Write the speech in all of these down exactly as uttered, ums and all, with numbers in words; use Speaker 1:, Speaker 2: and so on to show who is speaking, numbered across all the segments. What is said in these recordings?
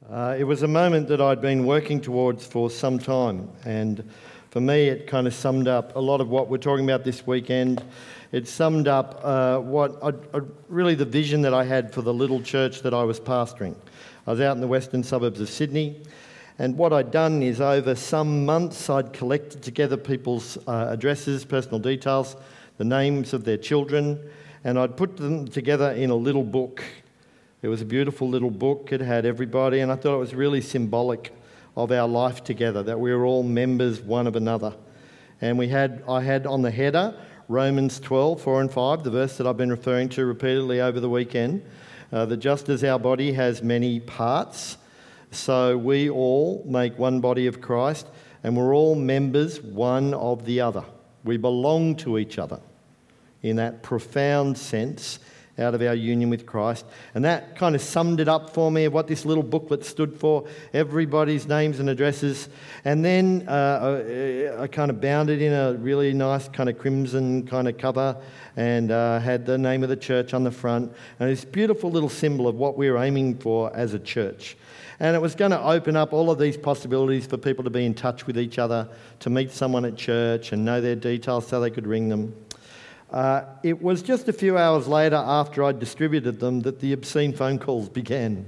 Speaker 1: Uh, it was a moment that I'd been working towards for some time, and for me it kind of summed up a lot of what we're talking about this weekend. It summed up uh, what I, I, really the vision that I had for the little church that I was pastoring. I was out in the western suburbs of Sydney, and what I'd done is over some months I'd collected together people's uh, addresses, personal details, the names of their children, and I'd put them together in a little book. It was a beautiful little book. It had everybody, and I thought it was really symbolic of our life together, that we were all members one of another. And we had, I had on the header Romans twelve, four and five, the verse that I've been referring to repeatedly over the weekend, uh, that just as our body has many parts, so we all make one body of Christ, and we're all members one of the other. We belong to each other in that profound sense out of our union with Christ. And that kind of summed it up for me of what this little booklet stood for, everybody's names and addresses. And then uh, I, I kind of bound it in a really nice kind of crimson kind of cover and uh, had the name of the church on the front. And this beautiful little symbol of what we were aiming for as a church. And it was going to open up all of these possibilities for people to be in touch with each other, to meet someone at church and know their details so they could ring them. Uh, it was just a few hours later after I'd distributed them that the obscene phone calls began.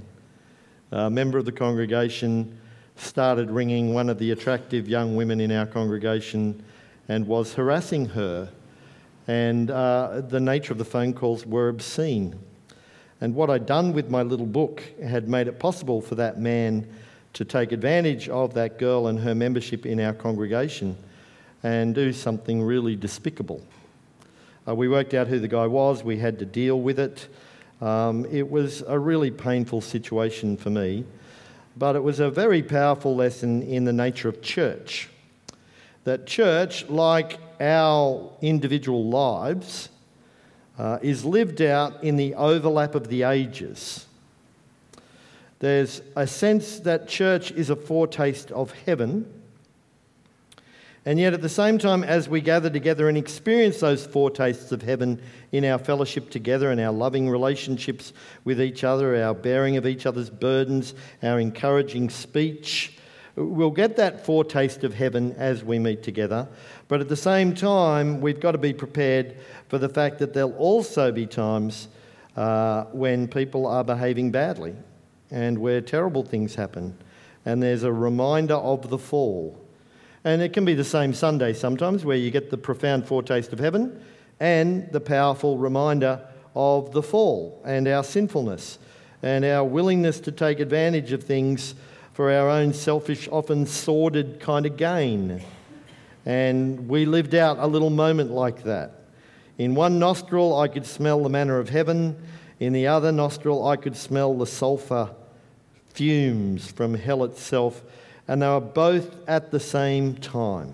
Speaker 1: A member of the congregation started ringing one of the attractive young women in our congregation and was harassing her. And uh, the nature of the phone calls were obscene. And what I'd done with my little book had made it possible for that man to take advantage of that girl and her membership in our congregation and do something really despicable. Uh, we worked out who the guy was. We had to deal with it. Um, it was a really painful situation for me, but it was a very powerful lesson in the nature of church. That church, like our individual lives, uh, is lived out in the overlap of the ages. There's a sense that church is a foretaste of heaven. And yet at the same time, as we gather together and experience those foretastes of heaven in our fellowship together and our loving relationships with each other, our bearing of each other's burdens, our encouraging speech, we'll get that foretaste of heaven as we meet together. But at the same time, we've got to be prepared for the fact that there'll also be times uh, when people are behaving badly and where terrible things happen. And there's a reminder of the fall. And it can be the same Sunday sometimes where you get the profound foretaste of heaven and the powerful reminder of the fall and our sinfulness and our willingness to take advantage of things for our own selfish, often sordid kind of gain. And we lived out a little moment like that. In one nostril I could smell the manna of heaven. In the other nostril I could smell the sulphur fumes from hell itself. And they were both at the same time.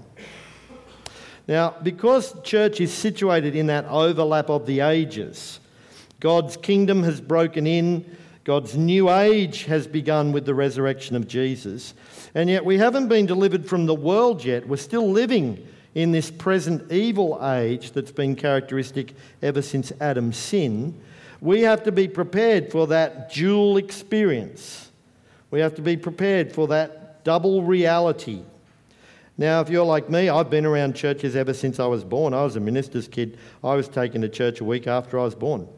Speaker 1: Now, because church is situated in that overlap of the ages, God's kingdom has broken in, God's new age has begun with the resurrection of Jesus, and yet we haven't been delivered from the world yet. We're still living in this present evil age that's been characteristic ever since Adam's sin. We have to be prepared for that dual experience. We have to be prepared for that double reality. Now, if you're like me, I've been around churches ever since I was born. I was a minister's kid. I was taken to church a week after I was born.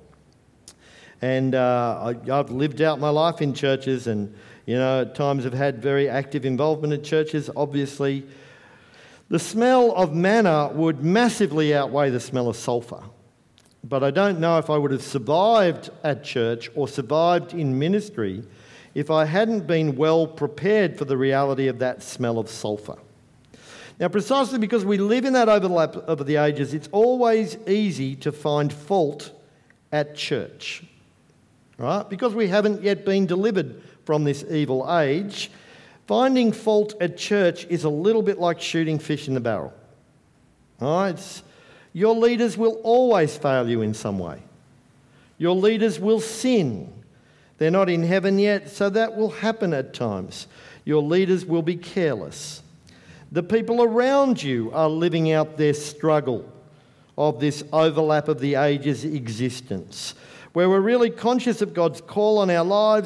Speaker 1: And uh, I, I've lived out my life in churches and, you know, at times have had very active involvement in churches. Obviously, the smell of manna would massively outweigh the smell of sulphur. But I don't know if I would have survived at church or survived in ministry if I hadn't been well prepared for the reality of that smell of sulphur. Now, precisely because we live in that overlap of the ages, it's always easy to find fault at church, right? Because we haven't yet been delivered from this evil age, finding fault at church is a little bit like shooting fish in the barrel. All right? It's, your leaders will always fail you in some way. Your leaders will sin. They're not in heaven yet, so that will happen at times. Your leaders will be careless. The people around you are living out their struggle of this overlap of the ages existence, where we're really conscious of God's call on our lives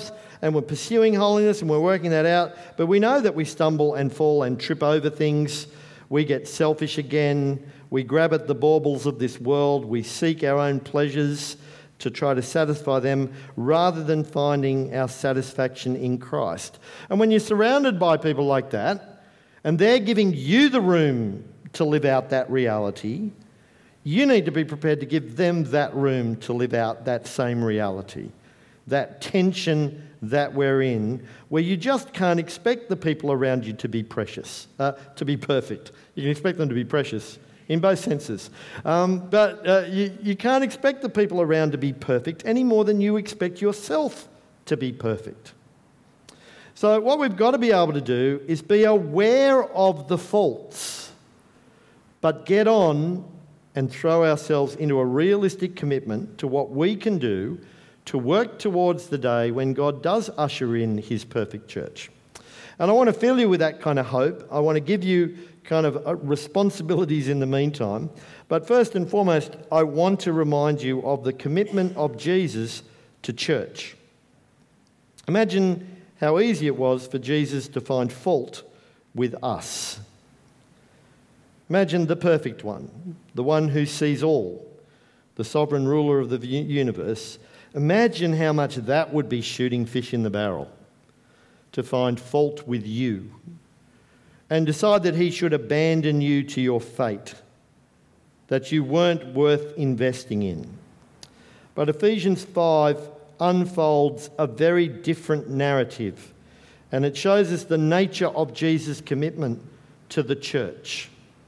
Speaker 1: and we're pursuing holiness and we're working that out. But we know that we stumble and fall and trip over things. We get selfish again. We grab at the baubles of this world. We seek our own pleasures to try to satisfy them rather than finding our satisfaction in Christ. And when you're surrounded by people like that, and they're giving you the room to live out that reality, you need to be prepared to give them that room to live out that same reality. That tension that we're in, where you just can't expect the people around you to be precious, uh, to be perfect. You can expect them to be precious in both senses. Um, but uh, you, you can't expect the people around to be perfect any more than you expect yourself to be perfect. So what we've got to be able to do is be aware of the faults, but get on and throw ourselves into a realistic commitment to what we can do to work towards the day when God does usher in his perfect church. And I want to fill you with that kind of hope. I want to give you kind of responsibilities in the meantime. But first and foremost, I want to remind you of the commitment of Jesus to church. Imagine how easy it was for Jesus to find fault with us. Imagine the perfect one, the one who sees all, the sovereign ruler of the universe. Imagine how much that would be shooting fish in the barrel to find fault with you and decide that he should abandon you to your fate, that you weren't worth investing in. But Ephesians five unfolds a very different narrative, and it shows us the nature of Jesus' commitment to the church.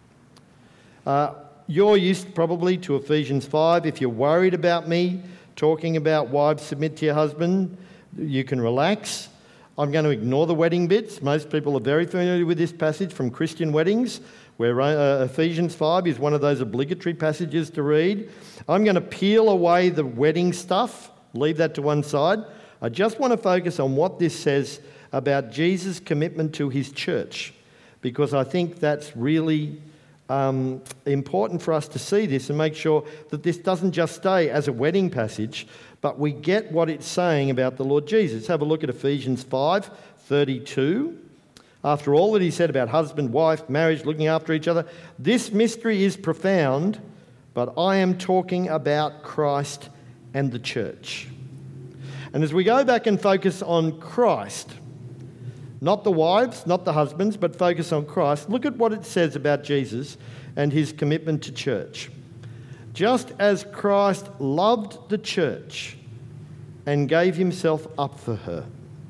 Speaker 1: Uh, you're used probably to Ephesians five. If you're worried about me talking about wives submit to your husband, you can relax. I'm going to ignore the wedding bits. Most people are very familiar with this passage from Christian weddings, where uh, Ephesians five is one of those obligatory passages to read. I'm going to peel away the wedding stuff, leave that to one side. I just want to focus on what this says about Jesus' commitment to his church, because I think that's really um, important for us to see this and make sure that this doesn't just stay as a wedding passage, but we get what it's saying about the Lord Jesus. Have a look at Ephesians five thirty-two. After all that he said about husband, wife, marriage, looking after each other, this mystery is profound, but I am talking about Christ and the church. And as we go back and focus on Christ, not the wives, not the husbands, but focus on Christ, look at what it says about Jesus and his commitment to church. Just as Christ loved the church and gave himself up for her,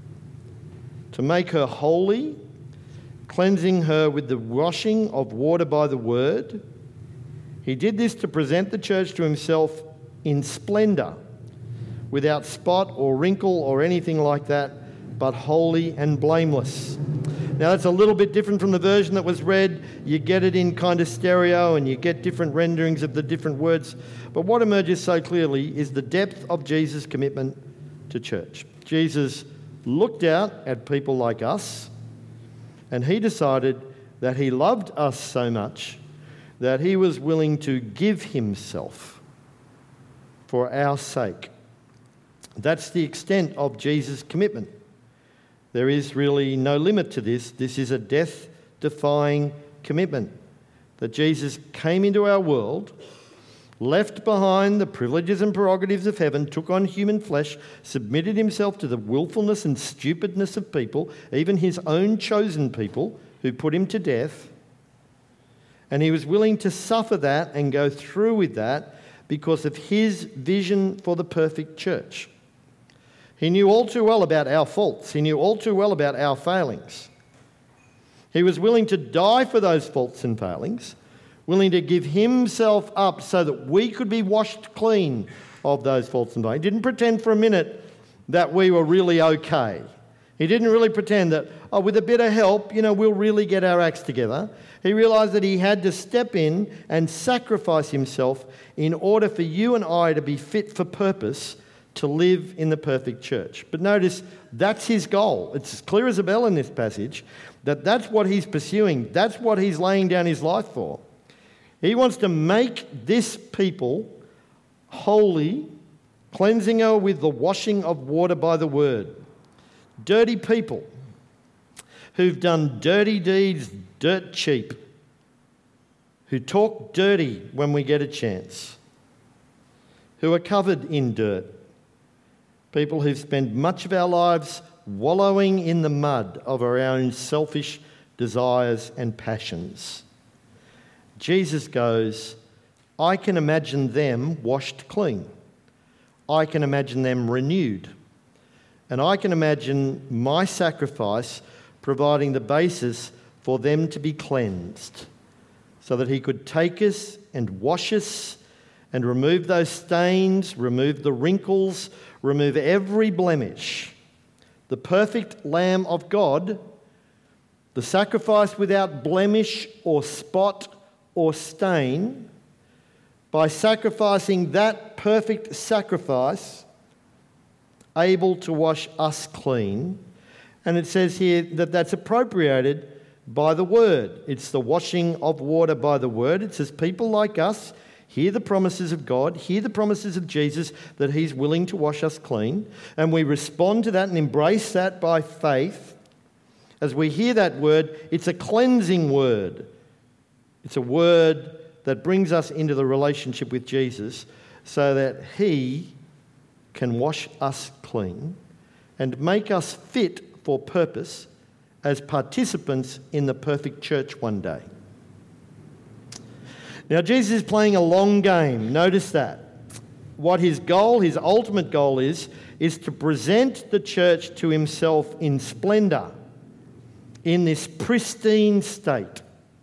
Speaker 1: to make her holy, cleansing her with the washing of water by the word, he did this to present the church to himself in splendour, without spot or wrinkle or anything like that, but holy and blameless. Now that's a little bit different from the version that was read. You get it in kind of stereo and you get different renderings of the different words. But what emerges so clearly is the depth of Jesus' commitment to church. Jesus looked out at people like us and he decided that he loved us so much that he was willing to give himself for our sake. That's the extent of Jesus' commitment. There is really no limit to this. This is a death-defying commitment that Jesus came into our world, left behind the privileges and prerogatives of heaven, took on human flesh, submitted himself to the willfulness and stupidness of people, even his own chosen people who put him to death. And he was willing to suffer that and go through with that because of his vision for the perfect church. He knew all too well about our faults. He knew all too well about our failings. He was willing to die for those faults and failings, willing to give himself up so that we could be washed clean of those faults and failings. He didn't pretend for a minute that we were really okay. He didn't really pretend that, oh, with a bit of help, you know, we'll really get our acts together. He realised that he had to step in and sacrifice himself in order for you and I to be fit for purpose to live in the perfect church. But notice, that's his goal. It's as clear as a bell in this passage that that's what he's pursuing. That's what he's laying down his life for. He wants to make this people holy, cleansing her with the washing of water by the word. dirty people who've done dirty deeds dirt cheap, who talk dirty when we get a chance, who are covered in dirt, people who've spent much of our lives wallowing in the mud of our own selfish desires and passions. Jesus goes, I can imagine them washed clean. I can imagine them renewed. And I can imagine my sacrifice providing the basis for them to be cleansed, so that he could take us and wash us and remove those stains, remove the wrinkles, remove every blemish. The perfect Lamb of God, the sacrifice without blemish or spot or stain, by sacrificing that perfect sacrifice, able to wash us clean. And it says here that that's appropriated by the word. It's the washing of water by the word. It says people like us hear the promises of God, hear the promises of Jesus that he's willing to wash us clean, and we respond to that and embrace that by faith. As we hear that word, it's a cleansing word. It's a word that brings us into the relationship with Jesus so that he can wash us clean and make us fit for purpose as participants in the perfect church one day. Now, Jesus is playing a long game. Notice that. What his goal, his ultimate goal is, is to present the church to himself in splendour, in this pristine state.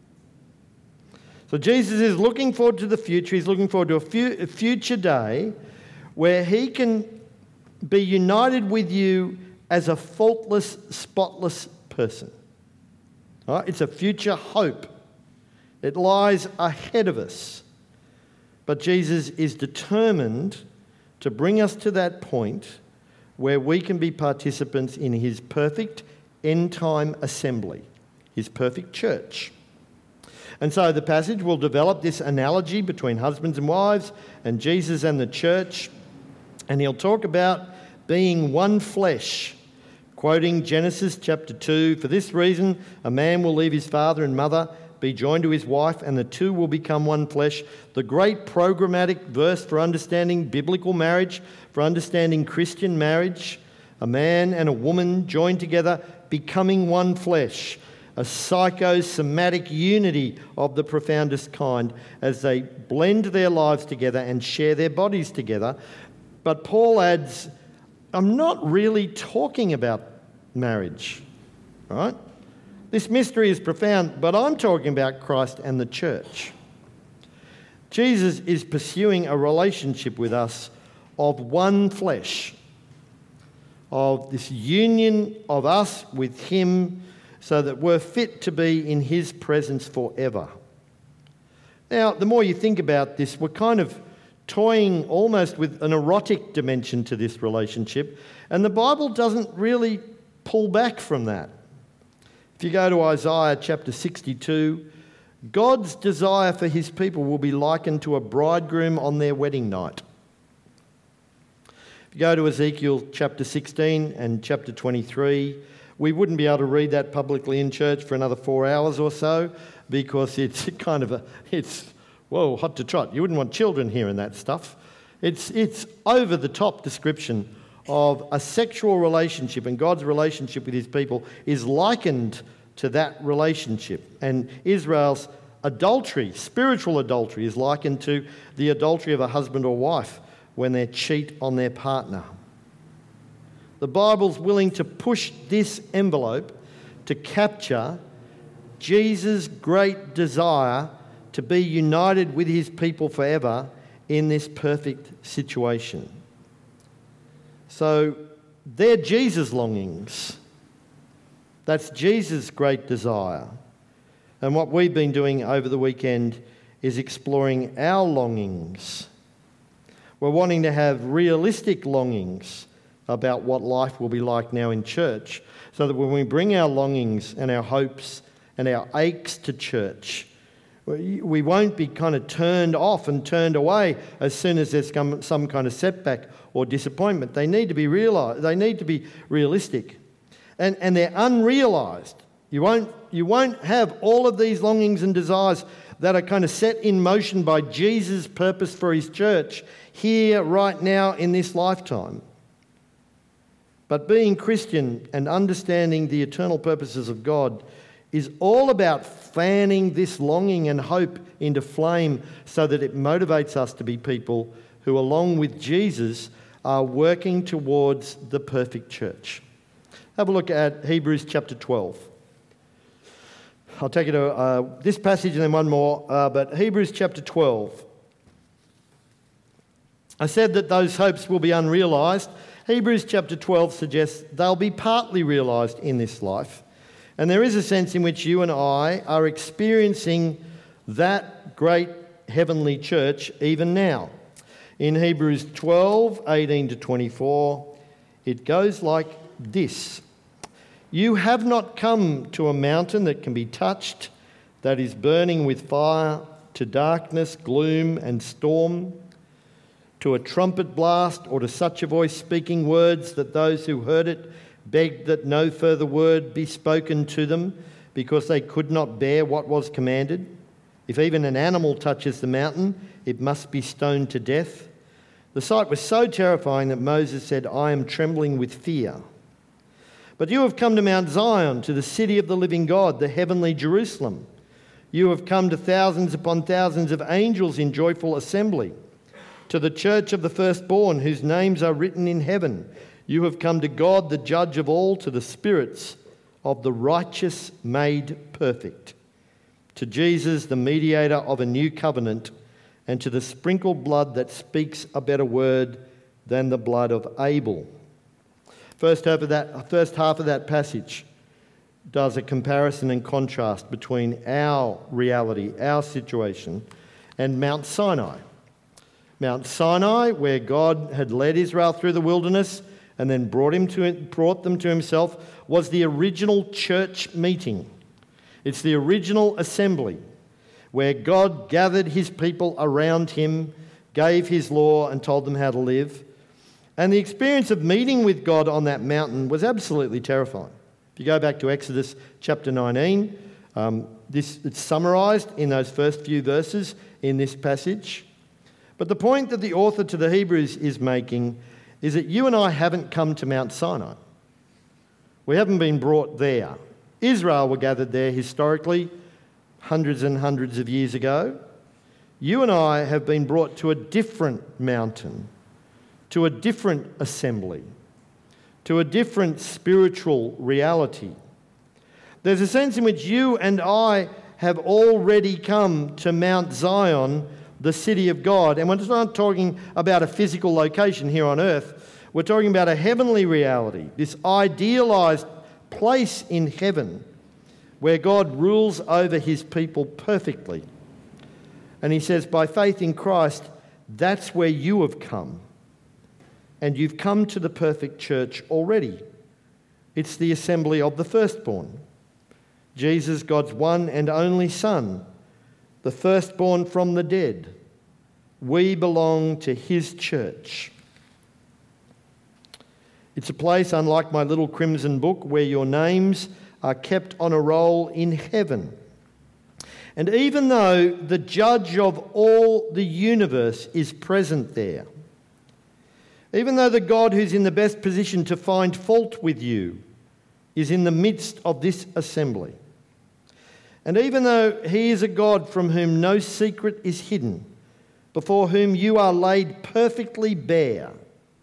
Speaker 1: So Jesus is looking forward to the future. He's looking forward to a, fu- a future day where he can be united with you as a faultless, spotless person. All right? It's a future hope. It lies ahead of us. But Jesus is determined to bring us to that point where we can be participants in his perfect end-time assembly, his perfect church. And so the passage will develop this analogy between husbands and wives and Jesus and the church. And he'll talk about being one flesh, quoting Genesis chapter two, "For this reason a man will leave his father and mother, be joined to his wife, and the two will become one flesh." The great programmatic verse for understanding biblical marriage, for understanding Christian marriage. A man and a woman joined together, becoming one flesh. A psychosomatic unity of the profoundest kind as they blend their lives together and share their bodies together. But Paul adds, I'm not really talking about marriage, right? This mystery is profound, but I'm talking about Christ and the church. Jesus is pursuing a relationship with us of one flesh, of this union of us with him so that we're fit to be in his presence forever. Now, the more you think about this, we're kind of toying almost with an erotic dimension to this relationship, and the Bible doesn't really pull back from that. If you go to Isaiah chapter sixty-two, God's desire for his people will be likened to a bridegroom on their wedding night. If you go to Ezekiel chapter sixteen and chapter twenty-three, we wouldn't be able to read that publicly in church for another four hours or so because it's kind of a, it's, whoa, hot to trot. You wouldn't want children hearing that stuff. It's, it's over-the-top description of a sexual relationship, and God's relationship with his people is likened to that relationship. And Israel's adultery, spiritual adultery, is likened to the adultery of a husband or wife when they cheat on their partner. The Bible's willing to push this envelope to capture Jesus' great desire to be united with his people forever in this perfect situation. So they're Jesus' longings. That's Jesus' great desire. And what we've been doing over the weekend is exploring our longings. We're wanting to have realistic longings about what life will be like now in church, so that when we bring our longings and our hopes and our aches to church, we won't be kind of turned off and turned away as soon as there's some, some kind of setback or disappointment. They need to be realised. They need to be realistic. and, and they're unrealised. You won't, you won't have all of these longings and desires that are kind of set in motion by Jesus' purpose for his church here, right now, in this lifetime. But being Christian and understanding the eternal purposes of God is all about fanning this longing and hope into flame so that it motivates us to be people who, along with Jesus, are working towards the perfect church. Have a look at Hebrews chapter twelve. I'll take you to uh, this passage and then one more, uh, but Hebrews chapter twelve. I said that those hopes will be unrealised. Hebrews chapter twelve suggests they'll be partly realised in this life. And there is a sense in which you and I are experiencing that great heavenly church even now. In Hebrews twelve, eighteen to twenty-four, it goes like this. You have not come to a mountain that can be touched, that is burning with fire, to darkness, gloom and storm, to a trumpet blast, or to such a voice speaking words that those who heard it begged that no further word be spoken to them, because they could not bear what was commanded. If even an animal touches the mountain, it must be stoned to death. The sight was so terrifying that Moses said, I am trembling with fear. But you have come to Mount Zion, to the city of the living God, the heavenly Jerusalem. You have come to thousands upon thousands of angels in joyful assembly, to the church of the firstborn, whose names are written in heaven. You have come to God, the judge of all, to the spirits of the righteous made perfect, to Jesus, the mediator of a new covenant, and to the sprinkled blood that speaks a better word than the blood of Abel. First half of that, first half of that passage does a comparison and contrast between our reality, our situation, and Mount Sinai. Mount Sinai, where God had led Israel through the wilderness and then brought, him to, brought them to himself, was the original church meeting. It's the original assembly where God gathered his people around him, gave his law and told them how to live. And the experience of meeting with God on that mountain was absolutely terrifying. If you go back to Exodus chapter nineteen, um, this it's summarised in those first few verses in this passage. But the point that the author to the Hebrews is making is that you and I haven't come to Mount Sinai. We haven't been brought there. Israel were gathered there historically, hundreds and hundreds of years ago. You and I have been brought to a different mountain, to a different assembly, to a different spiritual reality. There's a sense in which you and I have already come to Mount Zion, the city of God. And we're not talking about a physical location here on earth. We're talking about a heavenly reality, this idealised place in heaven where God rules over his people perfectly. And he says, by faith in Christ, that's where you have come. And you've come to the perfect church already. It's the assembly of the firstborn. Jesus, God's one and only Son, the firstborn from the dead. We belong to his church. It's a place, unlike my little crimson book, where your names are kept on a roll in heaven. And even though the judge of all the universe is present there, even though the God who's in the best position to find fault with you is in the midst of this assembly, and even though he is a God from whom no secret is hidden, before whom you are laid perfectly bare,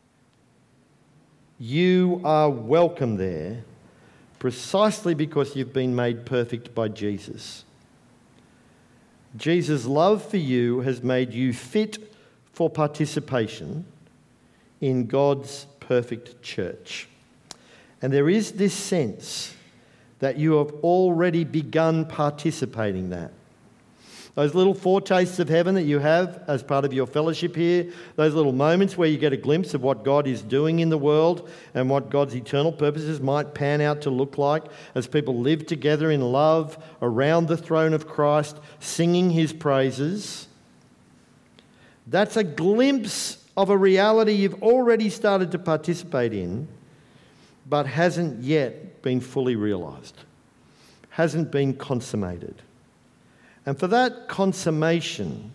Speaker 1: you are welcome there precisely because you've been made perfect by Jesus. Jesus' love for you has made you fit for participation in God's perfect church. And there is this sense that you have already begun participating in that. Those little foretastes of heaven that you have as part of your fellowship here, those little moments where you get a glimpse of what God is doing in the world and what God's eternal purposes might pan out to look like as people live together in love around the throne of Christ, singing his praises. That's a glimpse of a reality you've already started to participate in, but hasn't yet been fully realised, hasn't been consummated. And for that consummation,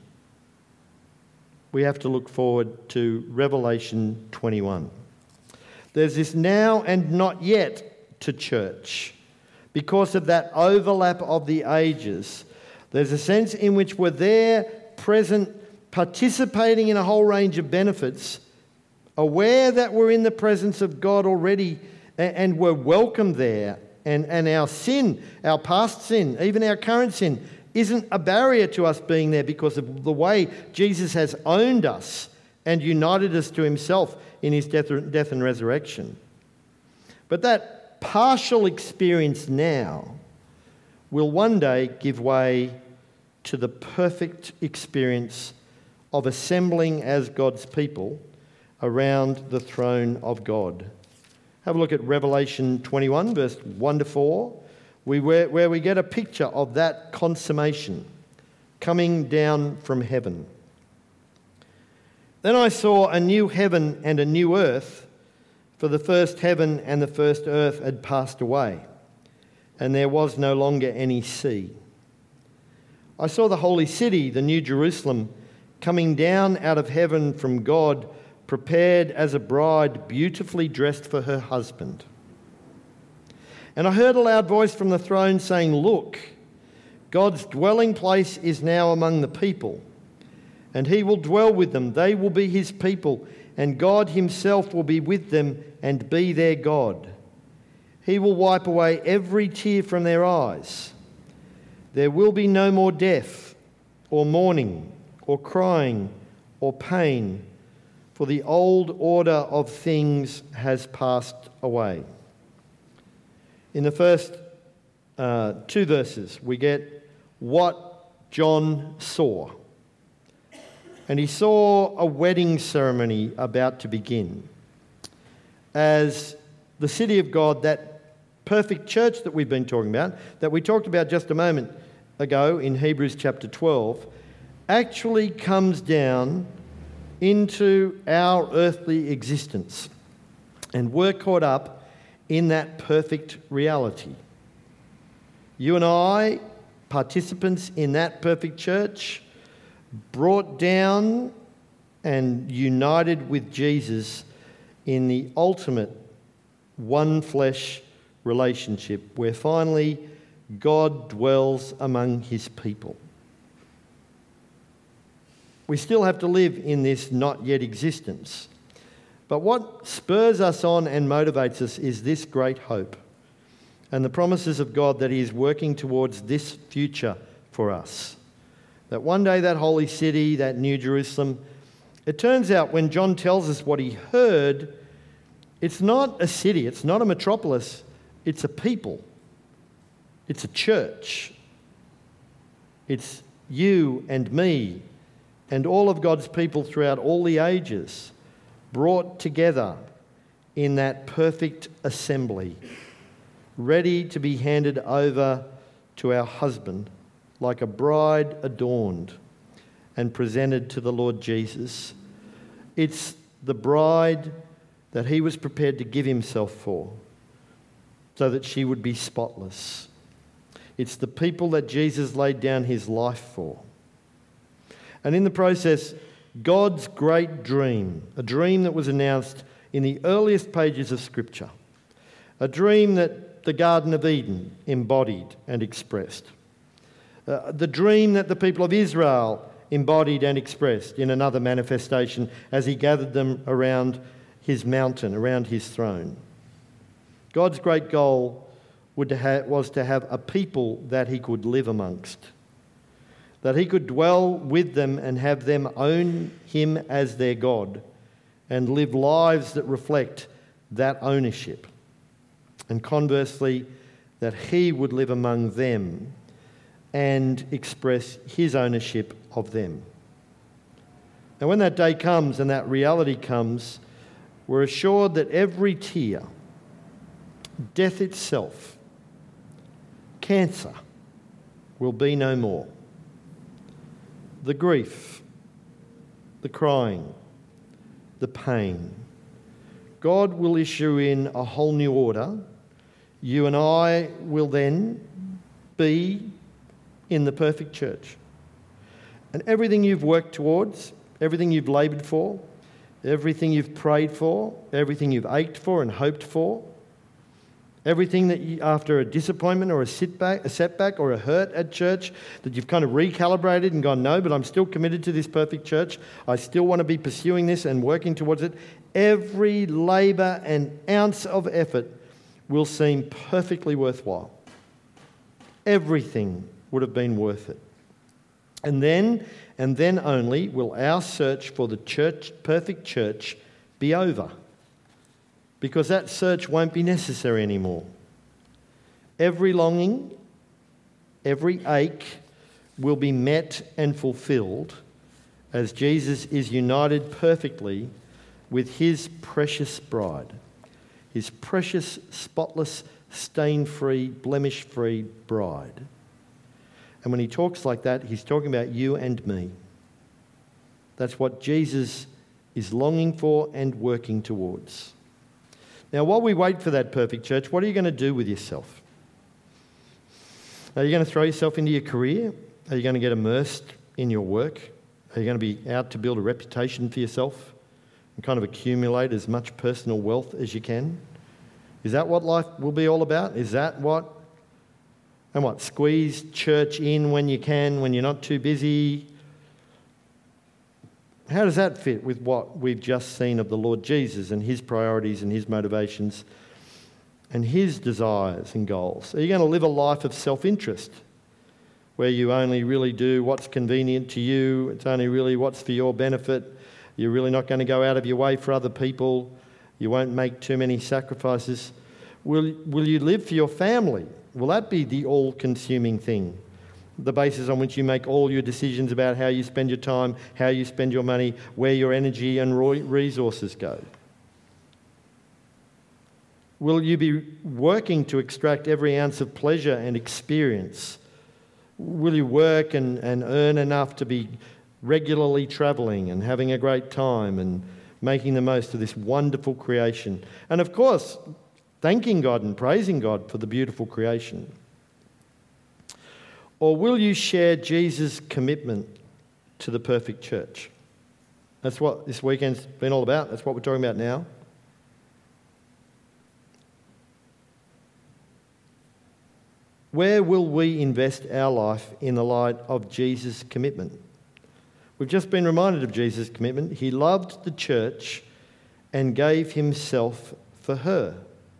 Speaker 1: we have to look forward to Revelation twenty-one. There's this now and not yet to church. Because of that overlap of the ages, there's a sense in which we're there, present, participating in a whole range of benefits, aware that we're in the presence of God already and we're welcome there. And, and our sin, our past sin, even our current sin, isn't a barrier to us being there because of the way Jesus has owned us and united us to himself in his death, death and resurrection. But that partial experience now will one day give way to the perfect experience of assembling as God's people around the throne of God. Have a look at Revelation twenty-one, verse one to four, we, where, where we get a picture of that consummation coming down from heaven. Then I saw a new heaven and a new earth, for the first heaven and the first earth had passed away, and there was no longer any sea. I saw the holy city, the New Jerusalem, coming down out of heaven from God, prepared as a bride beautifully dressed for her husband. And I heard a loud voice from the throne saying, "Look, God's dwelling place is now among the people, and he will dwell with them. They will be his people, and God himself will be with them and be their God. He will wipe away every tear from their eyes. There will be no more death, or mourning, or crying, or pain, for the old order of things has passed away." In the first uh, two verses, we get what John saw. And he saw a wedding ceremony about to begin, as the city of God, that perfect church that we've been talking about, that we talked about just a moment ago in Hebrews chapter twelve, actually comes down into our earthly existence. And we're caught up in that perfect reality. You and I, participants in that perfect church, brought down and united with Jesus in the ultimate one flesh relationship where finally God dwells among his people. We still have to live in this not yet existence. But what spurs us on and motivates us is this great hope and the promises of God that he is working towards this future for us. That one day that holy city, that New Jerusalem, it turns out when John tells us what he heard, it's not a city, it's not a metropolis, it's a people. It's a church. It's you and me and all of God's people throughout all the ages brought together in that perfect assembly, ready to be handed over to our husband like a bride adorned and presented to the Lord Jesus. It's the bride that he was prepared to give himself for so that she would be spotless. It's the people that Jesus laid down his life for. And in the process, God's great dream, a dream that was announced in the earliest pages of Scripture, a dream that the Garden of Eden embodied and expressed, uh, the dream that the people of Israel embodied and expressed in another manifestation as he gathered them around his mountain, around his throne. God's great goal would to ha- was to have a people that he could live amongst, that he could dwell with them and have them own him as their God and live lives that reflect that ownership. And conversely, that he would live among them and express his ownership of them. And when that day comes and that reality comes, we're assured that every tear, death itself, cancer, will be no more. The grief, the crying, the pain. God will issue in a whole new order you and I will then be in the perfect church. And everything you've worked towards, everything you've laboured for, everything you've prayed for, everything you've ached for and hoped for, everything that you, after a disappointment or a setback, a setback or a hurt at church, that you've kind of recalibrated and gone, no, but I'm still committed to this perfect church. I still want to be pursuing this and working towards it. Every labour and ounce of effort will seem perfectly worthwhile. Everything would have been worth it. And then, and then only will our search for the church, perfect church be over. Because that search won't be necessary anymore. Every longing, every ache will be met and fulfilled as Jesus is united perfectly with his precious bride, his precious, spotless, stain-free, blemish-free bride. And when he talks like that, he's talking about you and me. That's what Jesus is longing for and working towards. Now, while we wait for that perfect church, what are you going to do with yourself? Are you going to throw yourself into your career? Are you going to get immersed in your work? Are you going to be out to build a reputation for yourself and kind of accumulate as much personal wealth as you can? Is that what life will be all about? Is that what? And what? Squeeze church in when you can, when you're not too busy? How does that fit with what we've just seen of the Lord Jesus and his priorities and his motivations and his desires and goals? Are you going to live a life of self-interest where you only really do what's convenient to you? It's only really what's for your benefit. You're really not going to go out of your way for other people. You won't make too many sacrifices. Will, will you live for your family? Will that be the all-consuming thing? The basis on which you make all your decisions about how you spend your time, how you spend your money, where your energy and resources go? Will you be working to extract every ounce of pleasure and experience? Will you work and, and earn enough to be regularly travelling and having a great time and making the most of this wonderful creation? And of course, thanking God and praising God for the beautiful creation. Or will you share Jesus' commitment to the perfect church? That's what this weekend's been all about. That's what we're talking about now. Where will we invest our life in the light of Jesus' commitment? We've just been reminded of Jesus' commitment. He loved the church and gave himself for her.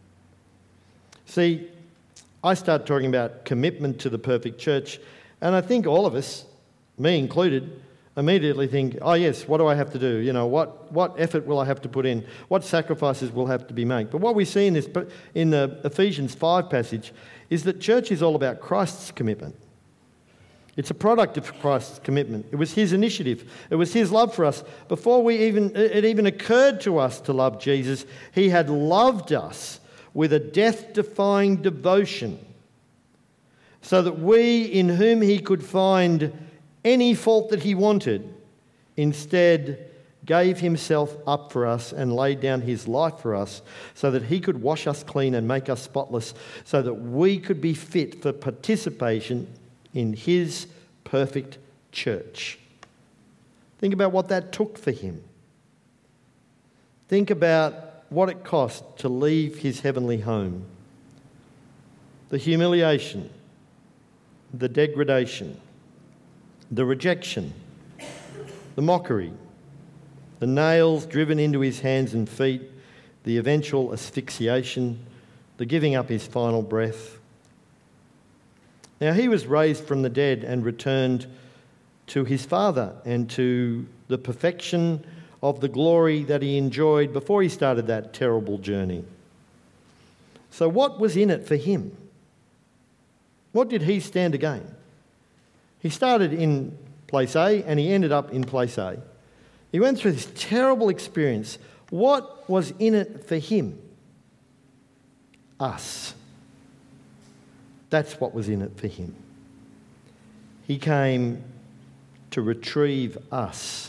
Speaker 1: See, I start talking about commitment to the perfect church, and I think all of us, me included, immediately think, oh yes, what do I have to do? You know, what, what effort will I have to put in? What sacrifices will have to be made? But what we see in this, in the Ephesians five passage is that church is all about Christ's commitment. It's a product of Christ's commitment. It was his initiative. It was his love for us. Before we even it even occurred to us to love Jesus, he had loved us with a death-defying devotion, so that we, in whom he could find any fault that he wanted, instead gave himself up for us and laid down his life for us, so that he could wash us clean and make us spotless, so that we could be fit for participation in his perfect church. Think about what that took for him. Think about what it cost to leave his heavenly home. The humiliation, the degradation, the rejection, the mockery, the nails driven into his hands and feet, the eventual asphyxiation, the giving up his final breath. Now he was raised from the dead and returned to his Father and to the perfection of the glory that he enjoyed before he started that terrible journey. So what was in it for him? What did he stand to gain? He started in place A and he ended up in place A. He went through this terrible experience. What was in it for him? Us. That's what was in it for him. He came to retrieve us.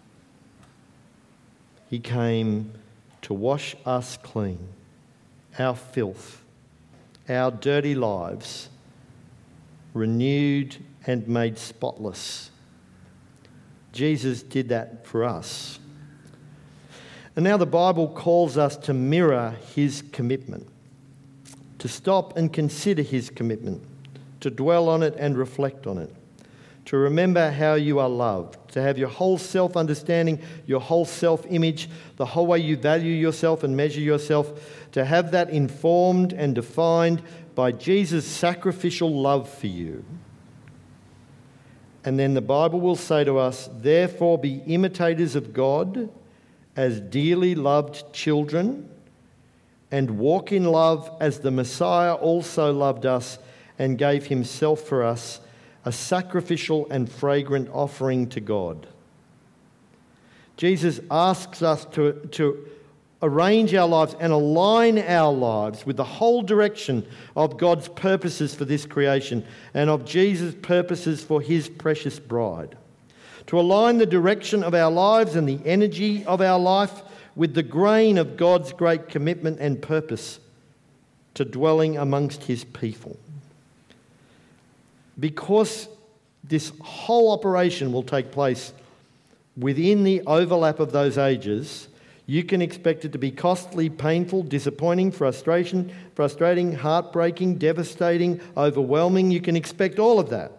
Speaker 1: He came to wash us clean, our filth, our dirty lives renewed and made spotless. Jesus did that for us. And now the Bible calls us to mirror his commitment, to stop and consider his commitment, to dwell on it and reflect on it, to remember how you are loved, to have your whole self-understanding, your whole self-image, the whole way you value yourself and measure yourself, to have that informed and defined by Jesus' sacrificial love for you. And then the Bible will say to us, therefore be imitators of God as dearly loved children, and walk in love as the Messiah also loved us and gave himself for us, a sacrificial and fragrant offering to God. Jesus asks us to, to arrange our lives and align our lives with the whole direction of God's purposes for this creation and of Jesus' purposes for his precious bride. To align the direction of our lives and the energy of our life with the grain of God's great commitment and purpose to dwelling amongst his people. Because this whole operation will take place within the overlap of those ages, you can expect it to be costly, painful, disappointing, frustration, frustrating, heartbreaking, devastating, overwhelming. You can expect all of that.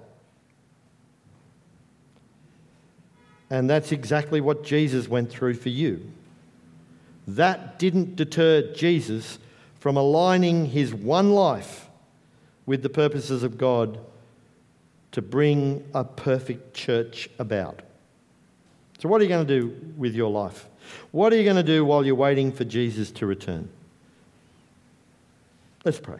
Speaker 1: And that's exactly what Jesus went through for you. That didn't deter Jesus from aligning his one life with the purposes of God to bring a perfect church about. So what are you going to do with your life? What are you going to do while you're waiting for Jesus to return? Let's pray.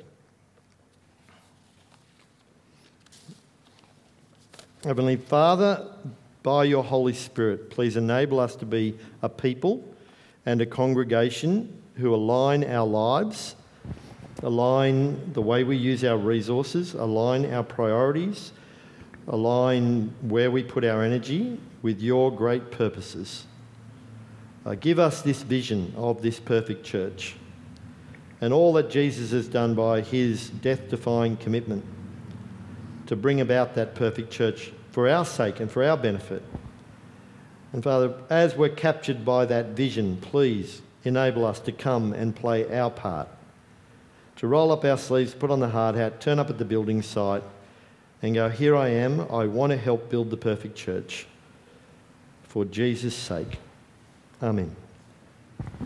Speaker 1: Heavenly Father, by your Holy Spirit, please enable us to be a people and a congregation who align our lives, align the way we use our resources, align our priorities, align where we put our energy with your great purposes. Uh, give us this vision of this perfect church and all that Jesus has done by his death-defying commitment to bring about that perfect church for our sake and for our benefit. And Father, as we're captured by that vision, please enable us to come and play our part, to roll up our sleeves, put on the hard hat, turn up at the building site and go, here I am, I want to help build the perfect church for Jesus' sake. Amen.